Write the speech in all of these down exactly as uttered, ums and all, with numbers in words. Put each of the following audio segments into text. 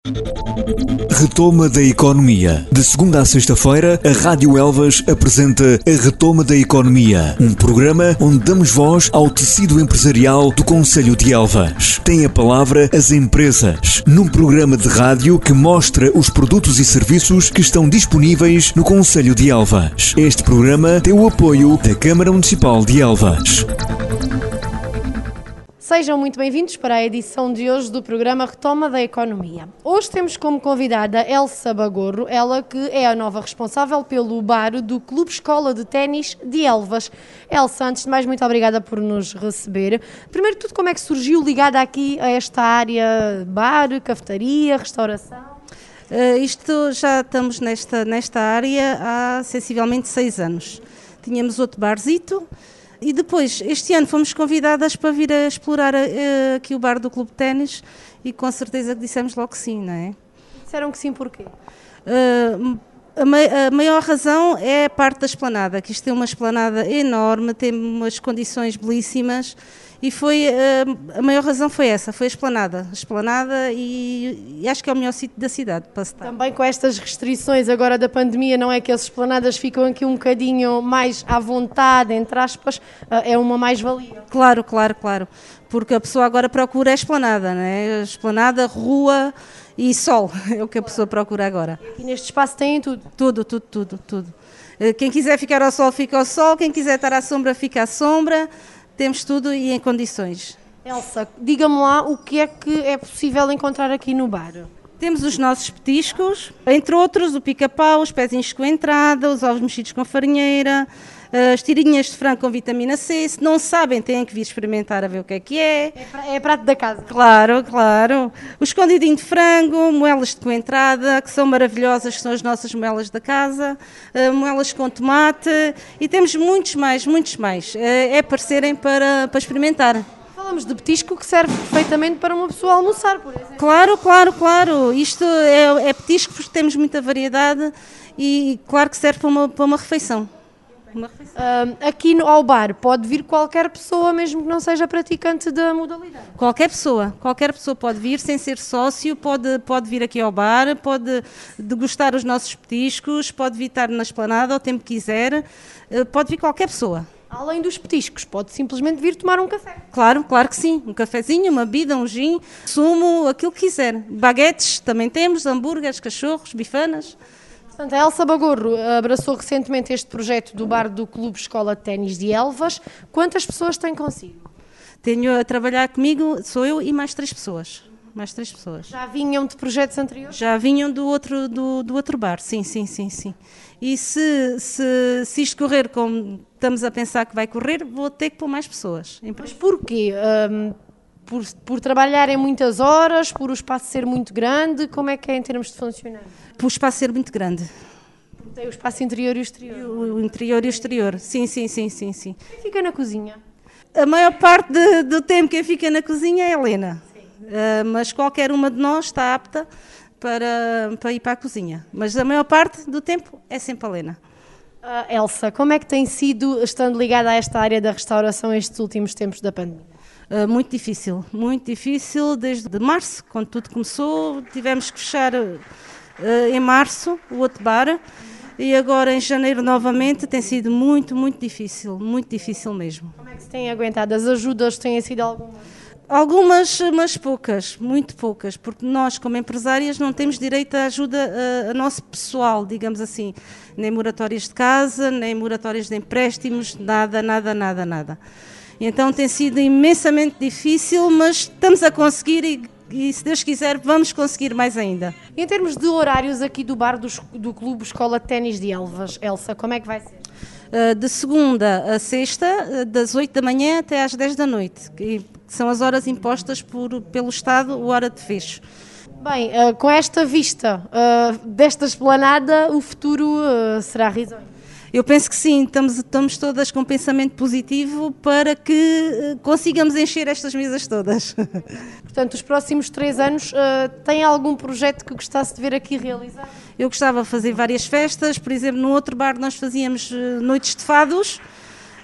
Retoma da Economia. De segunda a sexta-feira, a Rádio Elvas apresenta a Retoma da Economia, um programa onde damos voz ao tecido empresarial do Concelho de Elvas. Tem a palavra as empresas, num programa de rádio que mostra os produtos e serviços que estão disponíveis no Concelho de Elvas. Este programa tem o apoio da Câmara Municipal de Elvas. Sejam muito bem-vindos para a edição de hoje do programa Retoma da Economia. Hoje temos como convidada Elsa Bagorro, ela que é a nova responsável pelo bar do Clube Escola de Ténis de Elvas. Elsa, antes de mais, muito obrigada por nos receber. Primeiro de tudo, como é que surgiu ligada aqui a esta área bar, cafetaria, restauração? Uh, isto já estamos nesta, nesta área há sensivelmente seis anos. Tínhamos outro barzito. E depois, este ano, fomos convidadas para vir a explorar uh, aqui o bar do Clube de Ténis e com certeza que dissemos logo que sim, não é? Disseram que sim, porquê? Uh, a, ma- a maior razão é a parte da esplanada, que isto tem uma esplanada enorme, tem umas condições belíssimas e foi, uh, a maior razão foi essa, foi a esplanada. A esplanada e, e acho que é o melhor sítio da cidade para estar. Também com estas restrições agora da pandemia, não é que as esplanadas ficam aqui um bocadinho mais à vontade, entre aspas, é uma mais-valia. Claro, claro, claro, porque a pessoa agora procura a esplanada, não é? A esplanada, rua e sol, é o que a pessoa procura agora. E neste espaço tem tudo? Tudo, tudo, tudo, tudo. Quem quiser ficar ao sol, fica ao sol, quem quiser estar à sombra, fica à sombra. Temos tudo e em condições. Elsa, diga-me lá o que é que é possível encontrar aqui no bar. Temos os nossos petiscos, entre outros o pica-pau, os pezinhos com entrada, os ovos mexidos com farinheira, as tirinhas de frango com vitamina C. Se não sabem, têm que vir experimentar a ver o que é que é. É, é prato da casa. Claro, claro. O escondidinho de frango, moelas de coentrada, que são maravilhosas, que são as nossas moelas da casa, uh, moelas com tomate e temos muitos mais, muitos mais. Uh, é aparecerem para, para experimentar. Falamos de petisco que serve perfeitamente para uma pessoa almoçar, por exemplo. Claro, claro, claro. Isto é, é petisco porque temos muita variedade e claro que serve para uma, para uma refeição. Uma refeição. Uh, aqui no, ao bar pode vir qualquer pessoa, mesmo que não seja praticante da modalidade? Qualquer pessoa, qualquer pessoa pode vir sem ser sócio, pode, pode vir aqui ao bar, pode degustar os nossos petiscos, pode vir estar na esplanada ao tempo que quiser, uh, pode vir qualquer pessoa. Além dos petiscos, pode simplesmente vir tomar um café. Claro, claro que sim. Um cafezinho, uma bebida, um gin, sumo, aquilo que quiser. Baguetes também temos, hambúrgueres, cachorros, bifanas. Portanto, a Elsa Bagorro abraçou recentemente este projeto do bar do Clube Escola de Ténis de Elvas. Quantas pessoas tem consigo? Tenho a trabalhar comigo, sou eu e mais três pessoas. Mais três pessoas. Já vinham de projetos anteriores? Já vinham do outro, do, do outro bar, sim, sim, sim, sim. E se, se, se isto correr como estamos a pensar que vai correr, vou ter que pôr mais pessoas. Mas porquê? Um, por, por trabalharem muitas horas, por o espaço ser muito grande, como é que é em termos de funcionamento? Por o espaço ser muito grande. Tem o espaço interior e o exterior? O, o interior e o exterior, sim, sim, sim, sim, sim. Quem fica na cozinha? A maior parte de, do tempo quem fica na cozinha é a Helena. Uh, mas qualquer uma de nós está apta para, para ir para a cozinha. Mas a maior parte do tempo é sempre a Helena. Uh, Elsa, como é que tem sido, estando ligada a esta área da restauração estes últimos tempos da pandemia? Uh, muito difícil, muito difícil. Desde março, quando tudo começou, tivemos que fechar uh, em março o outro bar. E agora em janeiro novamente tem sido muito, muito difícil, muito difícil mesmo. Como é que se tem aguentado? As ajudas têm sido algumas? Algumas, mas poucas, muito poucas, porque nós, como empresárias, não temos direito à ajuda a, a nosso pessoal, digamos assim, nem moratórias de casa, nem moratórias de empréstimos, nada, nada, nada, nada. Então tem sido imensamente difícil, mas estamos a conseguir e, e se Deus quiser, vamos conseguir mais ainda. Em termos de horários aqui do bar do, do Clube Escola de Ténis de Elvas, Elsa, como é que vai ser? Uh, de segunda a sexta, uh, das oito da manhã até às dez da noite, que são as horas impostas por, pelo Estado, a hora de fecho. Bem, uh, com esta vista uh, desta esplanada, o futuro uh, será risonho? Eu penso que sim, estamos, estamos todas com pensamento positivo para que uh, consigamos encher estas mesas todas. Portanto, os próximos três anos, uh, tem algum projeto que gostasse de ver aqui realizado? Eu gostava de fazer várias festas, por exemplo, no outro bar nós fazíamos uh, noites de fados,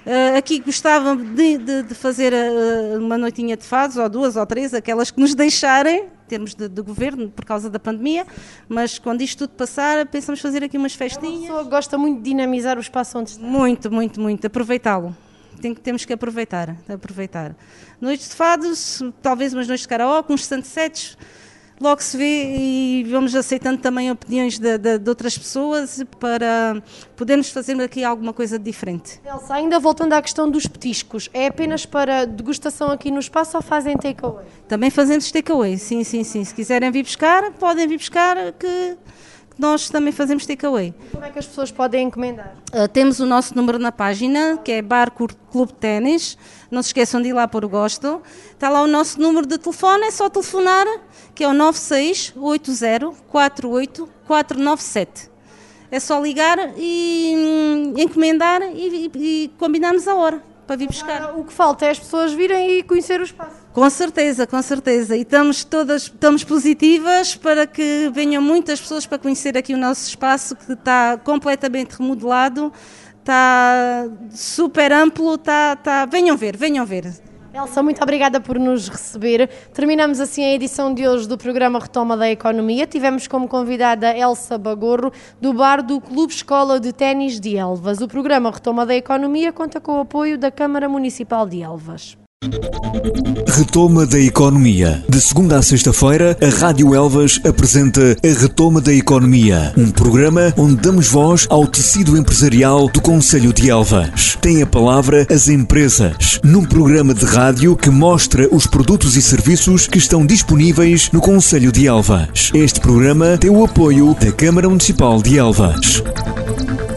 Uh, aqui gostava de, de, de fazer uh, uma noitinha de fados, ou duas ou três, aquelas que nos deixarem, em termos de, de governo, por causa da pandemia, mas quando isto tudo passar, pensamos fazer aqui umas festinhas. A pessoa gosta muito de dinamizar o espaço onde está. Muito, muito, muito, aproveitá-lo. Tem, temos que aproveitar, aproveitar. Noites de fados, talvez umas noites de karaoke, uns sunsets, logo se vê e vamos aceitando também opiniões de, de, de outras pessoas para podermos fazer aqui alguma coisa diferente. Elsa, ainda voltando à questão dos petiscos, é apenas para degustação aqui no espaço ou fazem takeaway? Também fazemos takeaway, sim, sim, sim. Se quiserem vir buscar, podem vir buscar, que nós também fazemos takeaway. Como é que as pessoas podem encomendar? Uh, temos o nosso número na página, que é Bar Clube Ténis. Não se esqueçam de ir lá pôr o gosto. Está lá o nosso número de telefone, é só telefonar, que é o nove seis oito zero quatro oito quatro nove sete. É só ligar e hum, encomendar e, e, e combinarmos a hora para vir buscar. Ah, o que falta é as pessoas virem e conhecer o espaço. Com certeza, com certeza. E estamos todas estamos positivas para que venham muitas pessoas para conhecer aqui o nosso espaço, que está completamente remodelado, está super amplo, está, está... venham ver, venham ver. Elsa, muito obrigada por nos receber. Terminamos assim a edição de hoje do programa Retoma da Economia. Tivemos como convidada Elsa Bagorro, do bar do Clube Escola de Ténis de Elvas. O programa Retoma da Economia conta com o apoio da Câmara Municipal de Elvas. Retoma da Economia. De segunda a sexta-feira, a Rádio Elvas apresenta a Retoma da Economia, um programa onde damos voz ao tecido empresarial do Concelho de Elvas. Tem a palavra as empresas, num programa de rádio que mostra os produtos e serviços que estão disponíveis no Concelho de Elvas. Este programa tem o apoio da Câmara Municipal de Elvas.